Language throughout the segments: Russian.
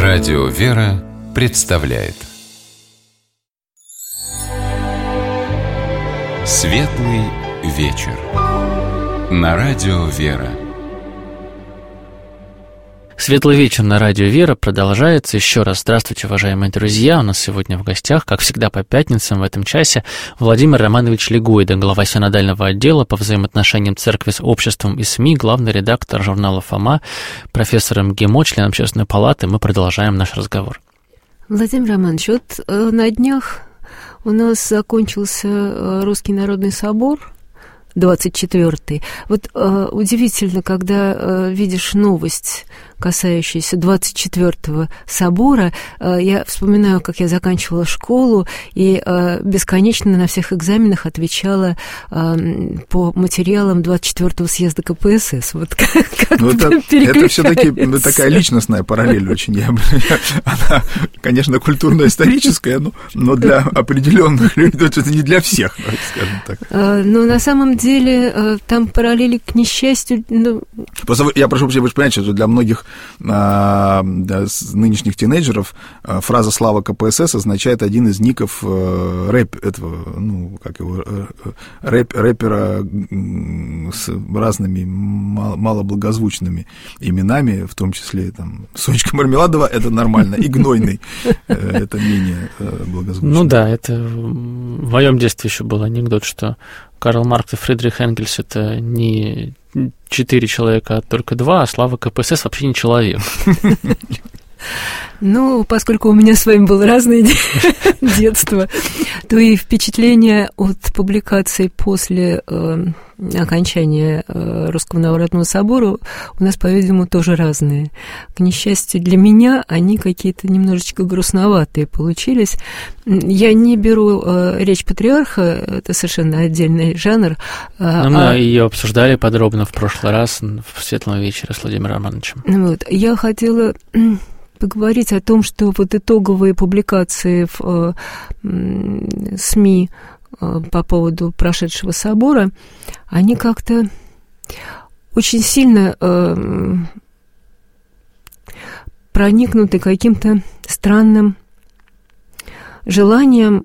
Радио «Вера» представляет Светлый вечер на Радио «Вера». Светлый вечер на Радио «Вера» продолжается. Еще раз здравствуйте, уважаемые друзья. У нас сегодня в гостях, как всегда по пятницам в этом часе, Владимир Романович Легойда, глава синодального отдела по взаимоотношениям церкви с обществом и СМИ, главный редактор журнала «Фома», профессор МГИМО, член Общественной палаты. Мы продолжаем наш разговор. Владимир Романович, вот на днях у нас закончился Русский народный собор, 24-й. Вот удивительно, когда видишь новость, касающуюся 24-го собора. Я вспоминаю, как я заканчивала школу и бесконечно на всех экзаменах отвечала по материалам 24-го съезда КПСС. Вот как это все-таки такая личностная параллель очень. Она, конечно, культурно-историческая, но для определенных людей, это не для всех, скажем так. Но на самом деле там параллели, к несчастью... Просто я прошу прощения, вы же понимаете, что для многих нынешних тинейджеров фраза «Слава КПСС» означает один из ников рэпера с разными малоблагозвучными именами, в том числе там Сонечка Мармеладова, это нормально, и Гнойный, это менее благозвучно. Ну да, это в моем детстве еще был анекдот, что Карл Маркс и Фридрих Энгельс — это не 4 человека, а только 2, а Слава КПСС вообще не человек. Ну, поскольку у меня с вами было разное детство, то и впечатления от публикаций после окончания Русского народного собора у нас, по-видимому, тоже разные. К несчастью для меня, они какие-то немножечко грустноватые получились. Я не беру речь патриарха, это совершенно отдельный жанр. Мы ее обсуждали подробно в прошлый раз в Светлом вечере с Владимиром Романовичем. Вот. Я хотела поговорить о том, что вот итоговые публикации в СМИ по поводу прошедшего собора, они как-то очень сильно проникнуты каким-то странным желанием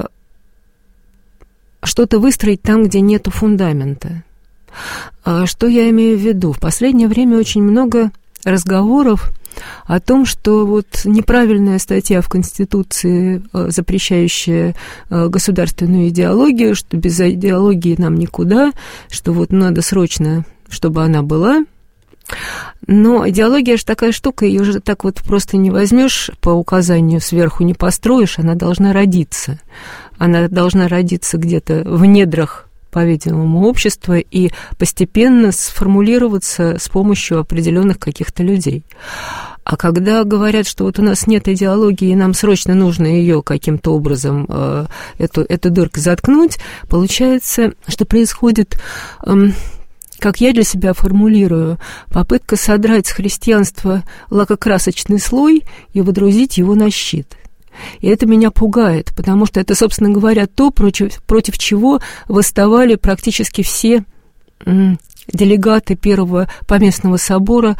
что-то выстроить там, где нету фундамента. Что я имею в виду? В последнее время очень много разговоров о том, что вот неправильная статья в Конституции, запрещающая государственную идеологию, что без идеологии нам никуда, что вот надо срочно, чтобы она была. Но идеология же такая штука, ее же так вот просто не возьмешь по указанию сверху, не построишь, она должна родиться. Она должна родиться где-то в недрах, по-видимому, общества и постепенно сформулироваться с помощью определенных каких-то людей. А когда говорят, что вот у нас нет идеологии, и нам срочно нужно ее каким-то образом, эту дырку заткнуть, получается, что происходит, как я для себя формулирую, попытка содрать с христианства лакокрасочный слой и водрузить его на щит. И это меня пугает, потому что это, собственно говоря, то, против чего восставали практически все делегаты Первого поместного собора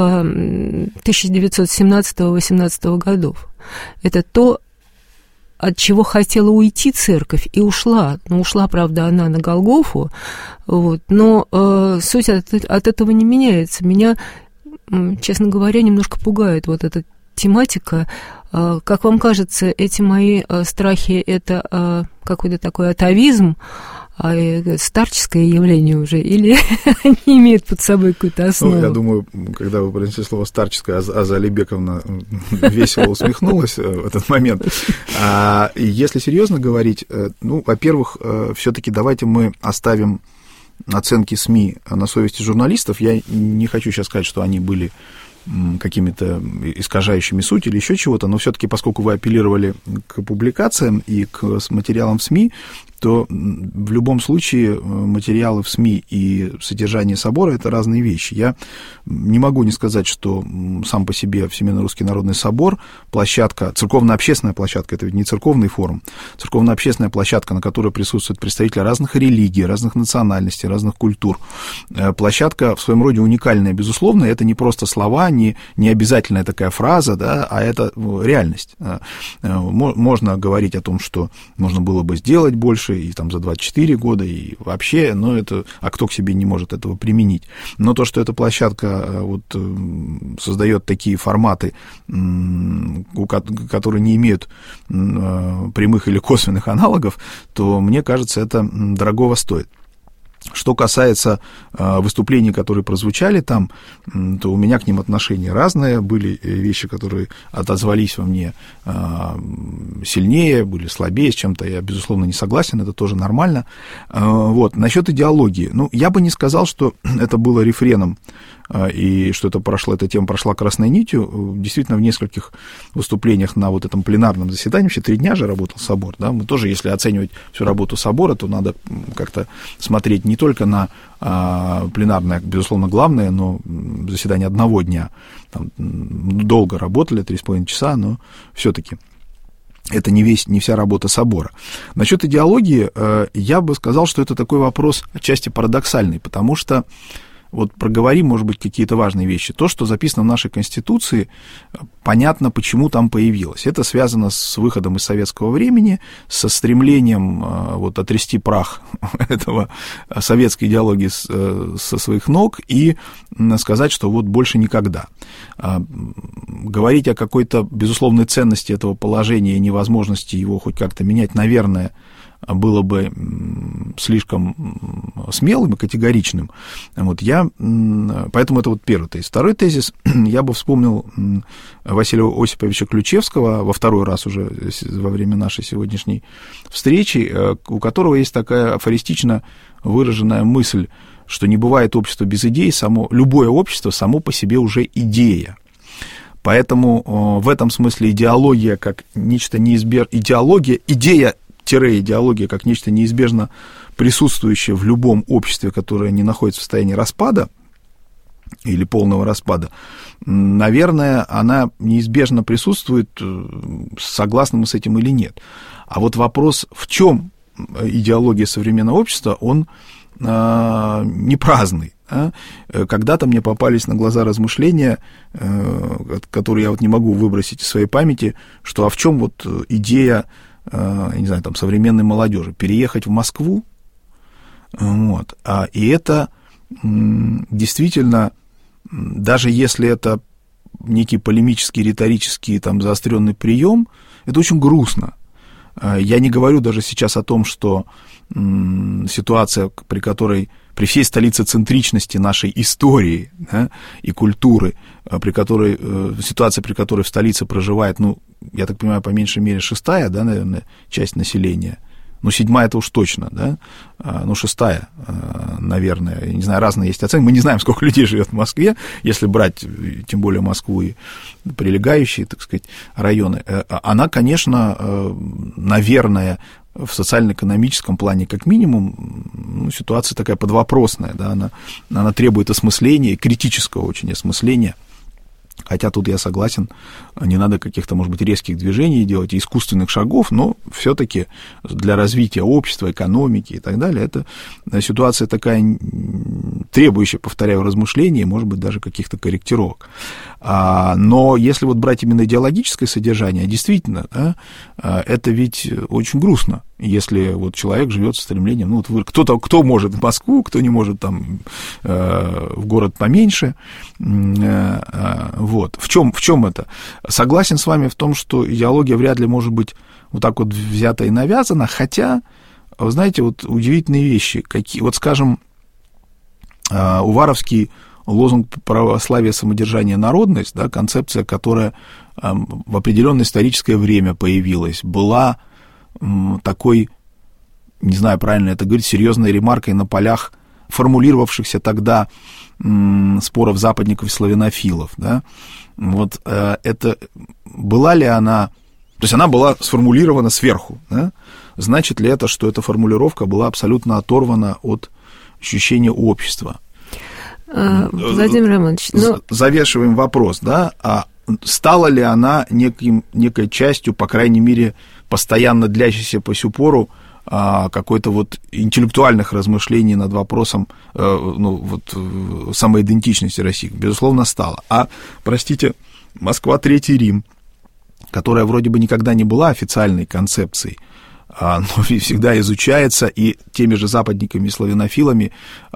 1917-18 годов. Это то, от чего хотела уйти церковь, и ушла. Ну, ушла, правда, она на Голгофу, вот, но суть от этого не меняется. Меня, честно говоря, немножко пугает вот эта тематика. Как вам кажется, эти мои страхи — это какой-то такой атовизм, старческое явление уже, или они имеют под собой какую-то основу? Ну, я думаю, когда вы произнесли слово «старческое», Аза Алибековна весело усмехнулась в этот момент. Если серьезно говорить, ну, во-первых, все-таки давайте мы оставим оценки СМИ на совести журналистов. Я не хочу сейчас сказать, что они были какими-то искажающими суть или еще чего-то, но все-таки, поскольку вы апеллировали к публикациям и к материалам в СМИ, то в любом случае материалы в СМИ и содержание собора — это разные вещи. Я не могу не сказать, что сам по себе Всемирный Русский Народный Собор, площадка, церковно-общественная площадка, это ведь не церковный форум, церковно-общественная площадка, на которой присутствуют представители разных религий, разных национальностей, разных культур. Площадка в своем роде уникальная, безусловно, это не просто слова, не обязательная такая фраза, да, а это реальность. Можно говорить о том, что нужно было бы сделать больше и там за 24 года, и вообще, но это, а кто к себе не может этого применить? Но то, что эта площадка вот создает такие форматы, которые не имеют прямых или косвенных аналогов, то, мне кажется, это дорогого стоит. Что касается выступлений, которые прозвучали там, то у меня к ним отношения разные. Были вещи, которые отозвались во мне сильнее, были слабее, с чем-то я, безусловно, не согласен, это тоже нормально. Вот. Насчет идеологии. Ну, я бы не сказал, что это было рефреном, и что эта тема прошла красной нитью. Действительно, в нескольких выступлениях на вот этом пленарном заседании, вообще 3 дня же работал собор, да, мы тоже, если оценивать всю работу собора, то надо как-то смотреть не только на пленарное, безусловно, главное, но заседание одного дня. Там долго работали, 3,5 часа, но все-таки это не вся работа собора. Насчет идеологии, я бы сказал, что это такой вопрос отчасти парадоксальный, потому что вот проговорим, может быть, какие-то важные вещи. То, что записано в нашей Конституции, понятно, почему там появилось. Это связано с выходом из советского времени, со стремлением вот отрясти прах этого советской идеологии со своих ног и сказать, что вот больше никогда. Говорить о какой-то безусловной ценности этого положения и невозможности его хоть как-то менять, наверное, было бы слишком смелым и категоричным. Поэтому это вот первый тезис. Второй тезис, я бы вспомнил Василия Осиповича Ключевского, во второй раз уже во время нашей сегодняшней встречи, у которого есть такая афористично выраженная мысль, что не бывает общества без идей, любое общество само по себе уже идея. Поэтому в этом смысле идеология как нечто неизбежное, идея как нечто неизбежно присутствующее в любом обществе, которое не находится в состоянии распада или полного распада, наверное, она неизбежно присутствует, согласны мы с этим или нет. А вот вопрос, в чем идеология современного общества, он не праздный. Когда-то мне попались на глаза размышления, которые я вот не могу выбросить из своей памяти, что в чем вот идея, я не знаю, там, современной молодежи, переехать в Москву, вот, и это действительно, даже если это некий полемический, риторический, там, заостренный прием, это очень грустно. Я не говорю даже сейчас о том, что ситуация, при которой, при всей столицецентричности нашей истории, да, и культуры, ситуация, при которой в столице проживает, ну, я так понимаю, по меньшей мере 6-я, да, наверное, часть населения, ну, 7-я это уж точно, да, ну, 6-я, наверное, я не знаю, разные есть оценки, мы не знаем, сколько людей живет в Москве, если брать, тем более, Москву и прилегающие, так сказать, районы, она, конечно, наверное, в социально-экономическом плане, как минимум, ну, ситуация такая подвопросная, да, она требует осмысления, критического очень осмысления. Хотя тут я согласен, не надо каких-то, может быть, резких движений делать, искусственных шагов, но все-таки для развития общества, экономики и так далее, это ситуация такая, требующая, повторяю, размышлений, может быть, даже каких-то корректировок. Но если вот брать именно идеологическое содержание, действительно, да, это ведь очень грустно, если вот человек живет со стремлением, ну, вот кто может в Москву, кто не может там в город поменьше. Вот. В чем это? Согласен с вами в том, что идеология вряд ли может быть вот так вот взята и навязана, хотя, вы знаете, вот удивительные вещи, вот, скажем, уваровский лозунг православия, самодержание, народность, да, концепция, которая в определенное историческое время появилась, была такой, не знаю, правильно это говорить, серьезной ремаркой на полях формулировавшихся тогда споров западников и славянофилов, да, вот это, была ли она, то есть она была сформулирована сверху, да, значит ли это, что эта формулировка была абсолютно оторвана от ощущения общества? Владимир Романович, завешиваем вопрос, да, а стала ли она некой частью, по крайней мере, постоянно длящейся по сю пору какой-то вот интеллектуальных размышлений над вопросом самоидентичности России, безусловно, стало. Простите, Москва, Третий Рим, которая вроде бы никогда не была официальной концепцией, но всегда изучается и теми же западниками и славянофилами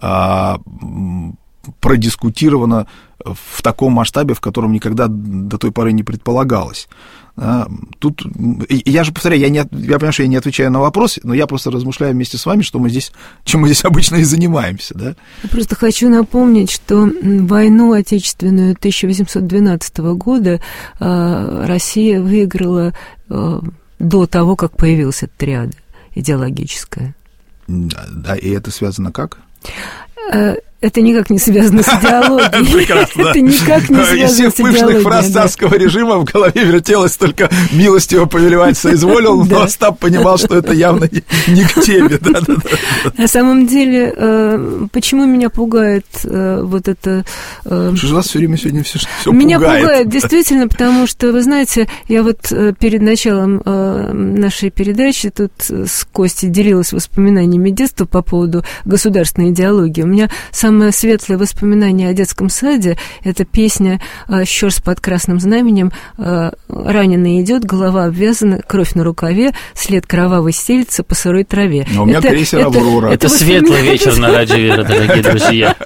продискутировано в таком масштабе, в котором никогда до той поры не предполагалось. Тут, я же повторяю, я понимаю, что я не отвечаю на вопрос, но я просто размышляю вместе с вами, чем мы здесь обычно и занимаемся. Да? Я просто хочу напомнить, что войну отечественную 1812 года Россия выиграла до того, как появилась эта триада идеологическая. Да, и это связано как? Это никак не связано с идеологией. Прекрасно. Это никак не связано с идеологией. Из всех пышных фраз царского режима в голове вертелось только «милостиво повелевать соизволил», но Остап понимал, что это явно не к теме. На самом деле, почему меня пугает вот это... Что же вас все время сегодня все пугает? Меня пугает, действительно, потому что, вы знаете, я вот перед началом нашей передачи тут с Костей делилась воспоминаниями детства по поводу государственной идеологии. У меня самое светлое воспоминание о детском саде – это песня «Щорс под красным знаменем», раненый идет, голова обвязана, кровь на рукаве, след кровавой стелится по сырой траве. Но у меня крейсер «Аврора». Это светлый вечер на радио «Вера», дорогие друзья.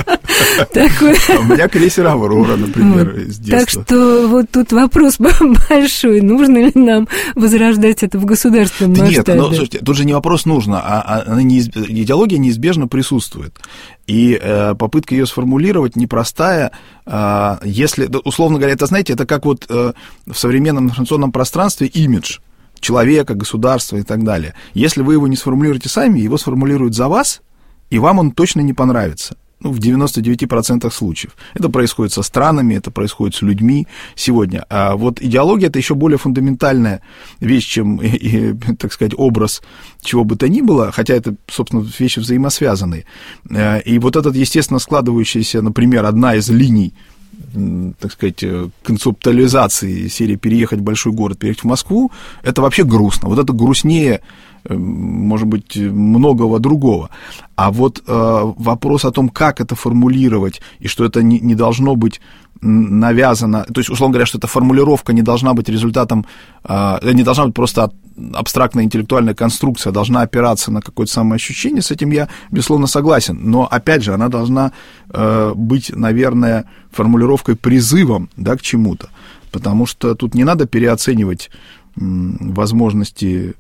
У меня крейсер «Аврора», например, из детства. Так что вот тут вопрос большой, нужно ли нам возрождать это в государственном масштабе? Нет, но слушайте, тут же не вопрос нужно, а идеология неизбежно присутствует. И попытка ее сформулировать непростая, если, условно говоря, это, знаете, это как вот в современном информационном пространстве имидж человека, государства и так далее. Если вы его не сформулируете сами, его сформулируют за вас, и вам он точно не понравится. В 99% случаев. Это происходит со странами, это происходит с людьми сегодня. А вот идеология – это еще более фундаментальная вещь, чем, так сказать, образ чего бы то ни было, хотя это, собственно, вещи взаимосвязанные. И вот этот, естественно, складывающийся, например, одна из линий, так сказать, концептуализации серии «переехать в большой город, переехать в Москву», это вообще грустно. Вот это грустнее, может быть, многого другого. А вот вопрос о том, как это формулировать, и что это не должно быть навязано, то есть, условно говоря, что эта формулировка не должна быть результатом, не должна быть просто абстрактная интеллектуальная конструкция, должна опираться на какое-то самоощущение, с этим я, безусловно, согласен. Но, опять же, она должна быть, наверное, формулировкой призывом, да, к чему-то, потому что тут не надо переоценивать возможности...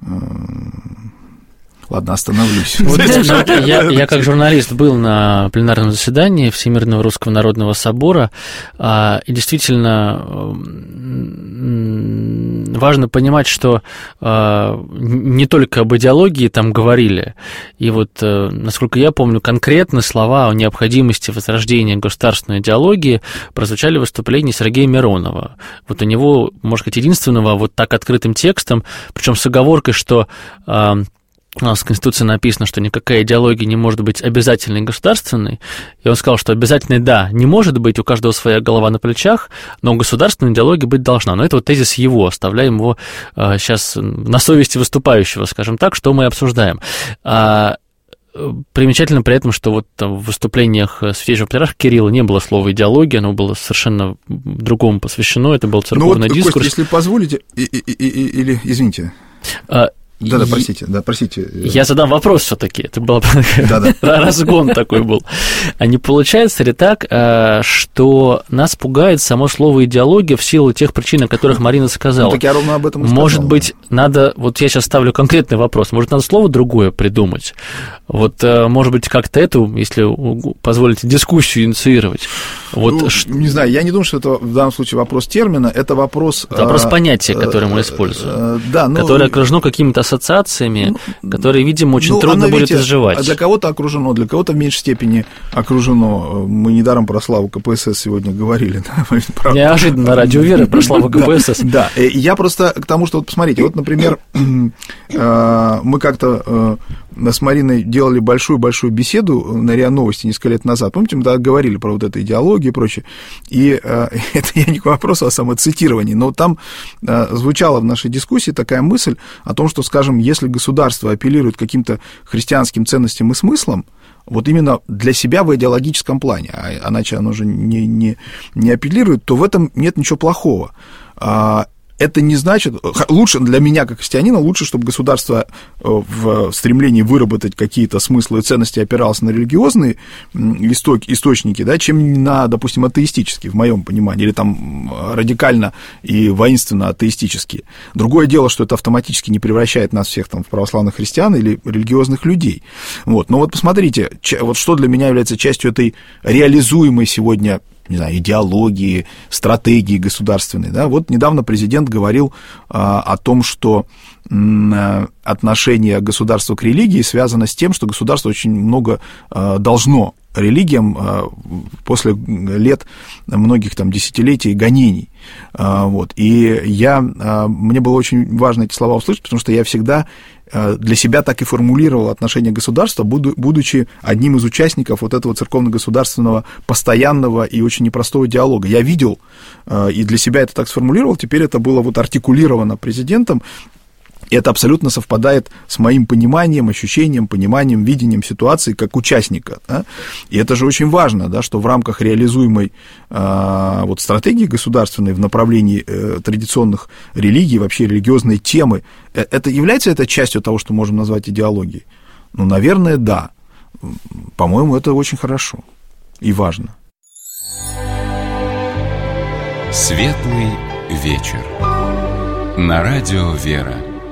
Ладно, остановлюсь. Вот, я как журналист был на пленарном заседании Всемирного Русского Народного Собора, и действительно важно понимать, что не только об идеологии там говорили, и вот, насколько я помню, конкретно слова о необходимости возрождения государственной идеологии прозвучали в выступлении Сергея Миронова. Вот у него, может быть, единственного вот так открытым текстом, причем с оговоркой, что... У нас в Конституции написано, что никакая идеология не может быть обязательной государственной, и он сказал, что обязательной, да, не может быть, у каждого своя голова на плечах, но государственная идеология быть должна. Но это вот тезис его, оставляем его сейчас на совести выступающего, скажем так, что мы обсуждаем. Примечательно при этом, что вот в выступлениях Святейшего Патриарха Кирилла не было слова «идеология», оно было совершенно другому посвящено, это был церковный дискурс. Костя, если позволите, или извините... Да, простите. Я задам вопрос все-таки. Это был разгон такой был. А не получается ли так, что нас пугает само слово «идеология» в силу тех причин, о которых Марина сказала? Так я ровно об этом и сказал. Может быть, надо... Вот я сейчас ставлю конкретный вопрос. Может, надо слово другое придумать? Вот, может быть, как-то эту, если позволите, дискуссию инициировать? Вот, не знаю, я не думаю, что это в данном случае вопрос термина, это вопрос... Это вопрос понятия, которое мы используем, которое окружено какими-то ассоциациями, которые, видимо, очень трудно будет изживать. А для кого-то окружено, для кого-то в меньшей степени окружено. Мы недаром про славу КПСС сегодня говорили. Да? Неожиданно на радио Веры про славу КПСС. Да, я просто к тому, что, вот посмотрите, вот, например, мы как-то с Мариной делали большую-большую беседу на РИА Новости несколько лет назад. Помните, мы тогда говорили про вот эту идеологию и прочее. И это я не к вопросу о самоцитировании, но там звучала в нашей дискуссии такая мысль о том, что, скажем, если государство апеллирует к каким-то христианским ценностям и смыслам, вот именно для себя в идеологическом плане, а иначе оно же не апеллирует, то в этом нет ничего плохого. Это не значит... Лучше для меня, как христианина, лучше, чтобы государство в стремлении выработать какие-то смыслы и ценности опиралось на религиозные источники, да, чем на, допустим, атеистические, в моем понимании, или там радикально и воинственно атеистические. Другое дело, что это автоматически не превращает нас всех там в православных христиан или религиозных людей. Вот. Но вот посмотрите, вот что для меня является частью этой реализуемой сегодня, не знаю, идеологии, стратегии государственной. Да? Вот недавно президент говорил о том, что отношение государства к религии связано с тем, что государство очень много должно религиям после лет многих там десятилетий гонений. Вот. И мне было очень важно эти слова услышать, потому что я всегда для себя так и формулировал отношение государства, будучи одним из участников вот этого церковно-государственного постоянного и очень непростого диалога. Я видел, и для себя это так сформулировал, теперь это было вот артикулировано президентом, и это абсолютно совпадает с моим пониманием, ощущением, пониманием, видением ситуации как участника. Да? И это же очень важно, да, что в рамках реализуемой вот стратегии государственной в направлении традиционных религий, вообще религиозной темы, является это частью того, что можем назвать идеологией? Ну, наверное, да. По-моему, это очень хорошо и важно. Светлый вечер. На радио «Вера».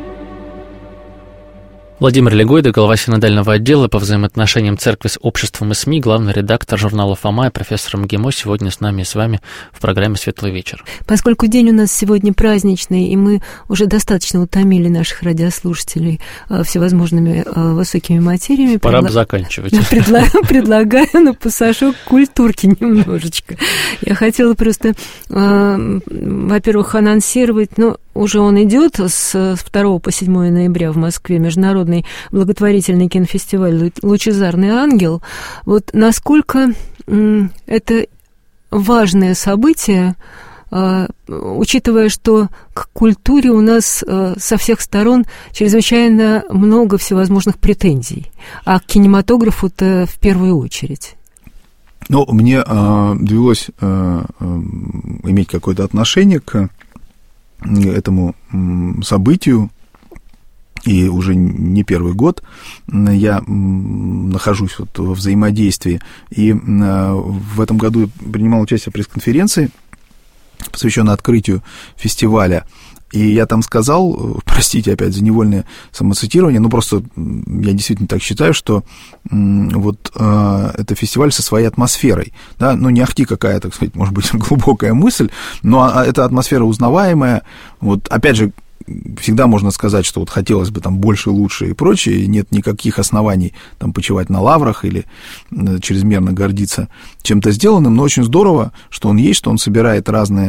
Владимир Легойда, глава синодального отдела по взаимоотношениям церкви с обществом и СМИ, главный редактор журнала «Фома» и профессор МГИМО сегодня с нами и с вами в программе «Светлый вечер». Поскольку день у нас сегодня праздничный, и мы уже достаточно утомили наших радиослушателей всевозможными высокими материями... Пора бы заканчивать. Предлагаю на пасашок культурки немножечко. Я хотела просто, во-первых, анонсировать, уже он идет с 2 по 7 ноября в Москве, международный благотворительный кинофестиваль «Лучезарный ангел». Вот насколько это важное событие, учитывая, что к культуре у нас со всех сторон чрезвычайно много всевозможных претензий, а к кинематографу-то в первую очередь. Мне довелось иметь какое-то отношение к этому событию, и уже не первый год я нахожусь вот во взаимодействии, и в этом году я принимал участие в пресс-конференции, посвященной открытию фестиваля, и я там сказал, простите опять за невольное самоцитирование, просто я действительно так считаю, что вот это фестиваль со своей атмосферой, да, не ахти какая, так сказать, может быть, глубокая мысль, но эта атмосфера узнаваемая, вот опять же, всегда можно сказать, что вот хотелось бы там больше, лучше и прочее, и нет никаких оснований там почивать на лаврах или чрезмерно гордиться чем-то сделанным, но очень здорово, что он есть, что он собирает разные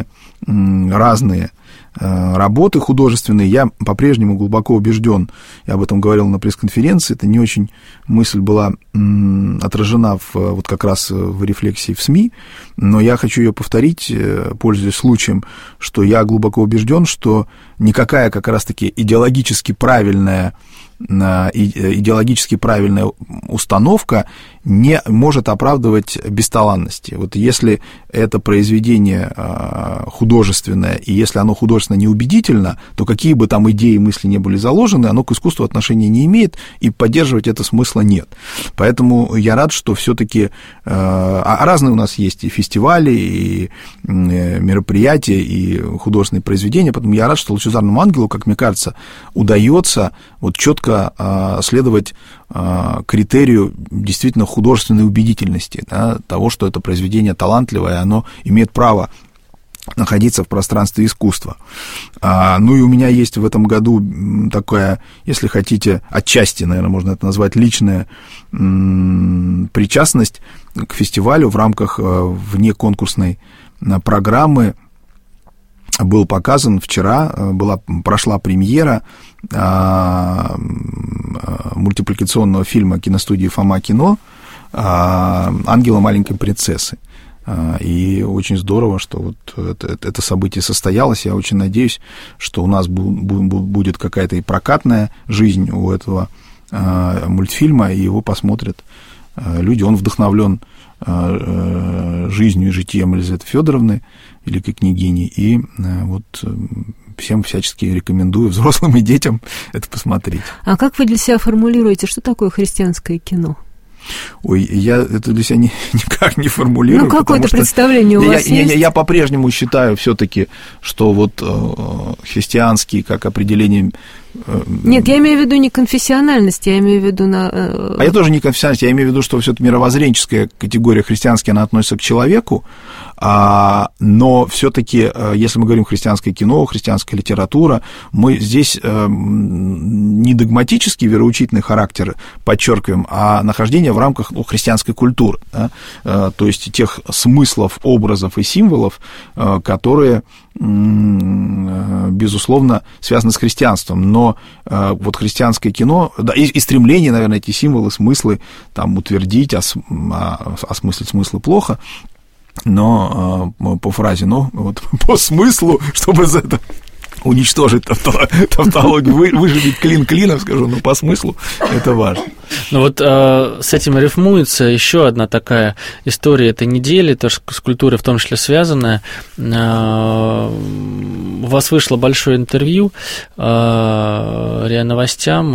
работы художественные. Я по-прежнему глубоко убежден, я об этом говорил на пресс-конференции, это не очень мысль была отражена вот как раз в рефлексии в СМИ, но я хочу ее повторить, пользуясь случаем, что я глубоко убежден, что никакая как раз-таки идеологически правильная установка не может оправдывать бесталанности. Вот если это произведение художественное, и если оно художественно неубедительно, то какие бы там идеи и мысли не были заложены, оно к искусству отношения не имеет, и поддерживать это смысла нет. Поэтому я рад, что все-таки разные у нас есть и фестивали, и мероприятия, и художественные произведения, поэтому я рад, что «Лучезарному ангелу», как мне кажется, удается вот четко следовать критерию действительно художественной убедительности, да, того, что это произведение талантливое, оно имеет право находиться в пространстве искусства. И у меня есть в этом году такая, если хотите, отчасти, наверное, можно это назвать, личная причастность к фестивалю в рамках внеконкурсной программы. Был показан вчера, прошла премьера мультипликационного фильма киностудии «Фома Кино» «Ангела маленькой принцессы». И очень здорово, что вот это событие состоялось. Я очень надеюсь, что у нас будет какая-то и прокатная жизнь у этого мультфильма, и его посмотрят люди. Он вдохновлен жизнью и житием Елизаветы Федоровны, великой княгини, и вот всем всячески рекомендую, взрослым и детям, это посмотреть. А как вы для себя формулируете, что такое христианское кино? Ой, я это для себя никак не формулирую. Ну, какое-то представление у вас есть? Я по-прежнему считаю все-таки, что вот христианский, как определение... Нет, я имею в виду не конфессиональность, я имею в виду... А я тоже не конфессиональность, я имею в виду, что все-таки мировоззренческая категория христианская, она относится к человеку, но все-таки, если мы говорим христианское кино, христианская литература, мы здесь не догматический вероучительный характер подчеркиваем, а нахождение в рамках христианской культуры, да? То есть тех смыслов, образов и символов, которые, безусловно, связаны с христианством, но вот христианское кино, да, и стремление, наверное, эти символы, смыслы там утвердить, осмыслить смыслы плохо, но по фразе, вот по смыслу, чтобы за это уничтожить тавтологию, выживить клин клином, скажу, но по смыслу это важно. Ну вот с этим рифмуется еще одна такая история этой недели, тоже с культурой в том числе связанная. У вас вышло большое интервью РИА Новостям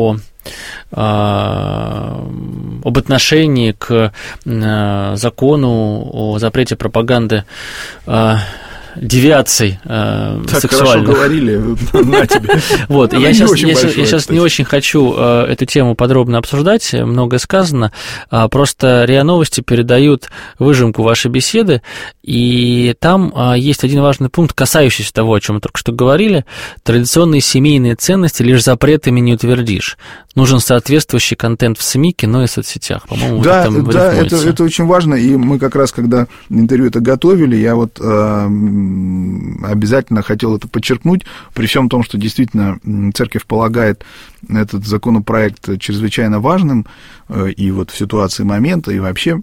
об отношении к закону о запрете пропаганды девиаций сексуальных. Так хорошо говорили, на тебе. Вот, я сейчас не очень хочу эту тему подробно обсуждать, многое сказано, просто РИА Новости передают выжимку вашей беседы, и там есть один важный пункт, касающийся того, о чем мы только что говорили: традиционные семейные ценности лишь запретами не утвердишь. Нужен соответствующий контент в СМИ, кино и соцсетях. По-моему, да, это очень важно, и мы как раз, когда интервью это готовили, я вот обязательно хотел это подчеркнуть, при всем том, что действительно церковь полагает этот законопроект чрезвычайно важным, и вот в ситуации момента, и вообще,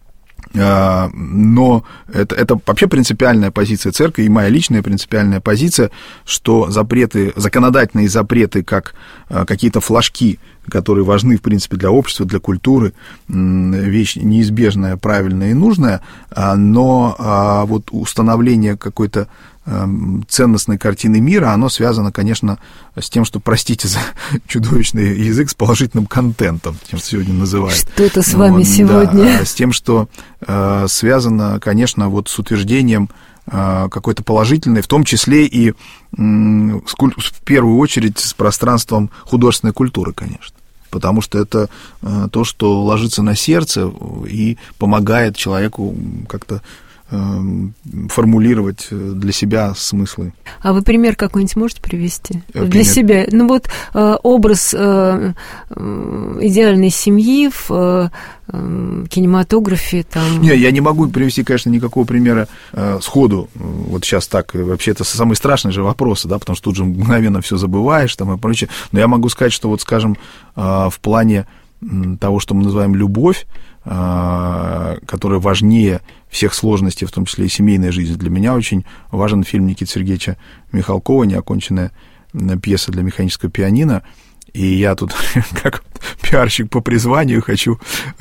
но это вообще принципиальная позиция церкви, и моя личная принципиальная позиция, что запреты, законодательные запреты, как какие-то флажки, которые важны, в принципе, для общества, для культуры, вещь неизбежная, правильная и нужная, но вот установление какой-то ценностной картины мира, оно связано, конечно, с тем, что, простите за чудовищный язык, с положительным контентом, тем, что сегодня называют. Что это с вами сегодня? Да, с тем, что связано, конечно, вот с утверждением какой-то положительной, в том числе и в первую очередь с пространством художественной культуры, конечно. Потому что это то, что ложится на сердце и помогает человеку как-то формулировать для себя смыслы. А вы пример какой-нибудь можете привести? Для себя? Ну вот образ идеальной семьи в кинематографе там... Не, я не могу привести, конечно, никакого примера сходу. Вот сейчас так, вообще это самый страшный же вопрос, да, потому что тут же мгновенно все забываешь там и прочее. Но я могу сказать, что вот, скажем, в плане того, что мы называем любовь, которая важнее всех сложностей, в том числе и семейной жизни. Для меня очень важен фильм Никиты Сергеевича Михалкова «Неоконченная пьеса для механического пианино». И я тут, как пиарщик по призванию, хочу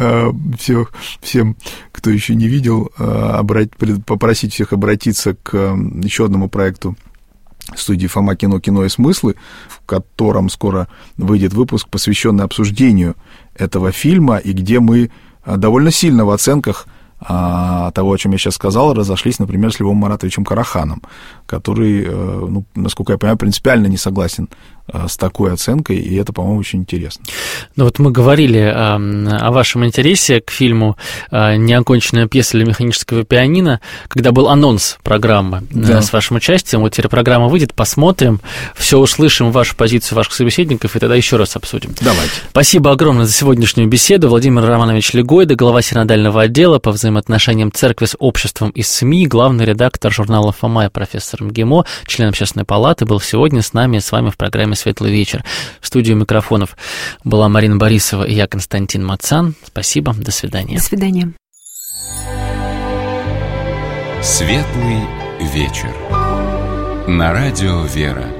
всем, кто еще не видел, попросить всех обратиться к еще одному проекту студии «Фома Кино. Кино и смыслы», в котором скоро выйдет выпуск, посвященный обсуждению этого фильма, и где мы довольно сильно в оценках того, о чем я сейчас сказал, разошлись, например, с Львом Маратовичем Караханом, который, ну, насколько я понимаю, принципиально не согласен с такой оценкой, и это, по-моему, очень интересно. Ну вот мы говорили о вашем интересе к фильму «Неоконченная пьеса для механического пианино», когда был анонс программы с вашим участием. Вот теперь программа выйдет, посмотрим, все услышим, вашу позицию ваших собеседников, и тогда еще раз обсудим. Давайте. Спасибо огромное за сегодняшнюю беседу. Владимир Романович Легойда, глава синодального отдела по взаимоотношениям церкви с обществом и СМИ, главный редактор журнала «Фома» и профессор МГИМО, член Общественной палаты, был сегодня с нами и с вами в программе «Светлый вечер». В студии микрофонов была Марина Борисова и я, Константин Мацан. Спасибо, до свидания. До свидания. «Светлый вечер» на радио «Вера».